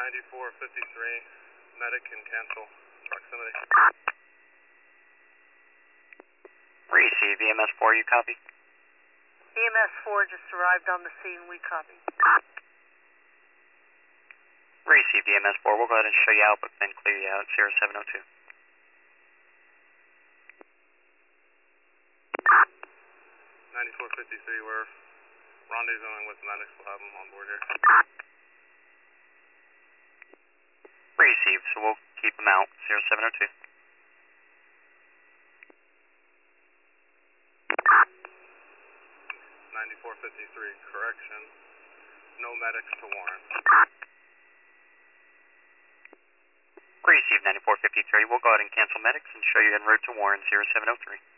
9453, medic can cancel proximity. Receive EMS 4, you copy? EMS 4 just arrived on the scene, we copy. Receive EMS 4, we'll go ahead and show you out, but then clear you out, 0702. 9453, we're rendezvousing with medics, we'll have them on board here. Receive, so we'll keep them out, 0702. 9453, correction, no medics to Warren. Receive 9453, we'll go ahead and cancel medics and show you en route to Warren, 0703.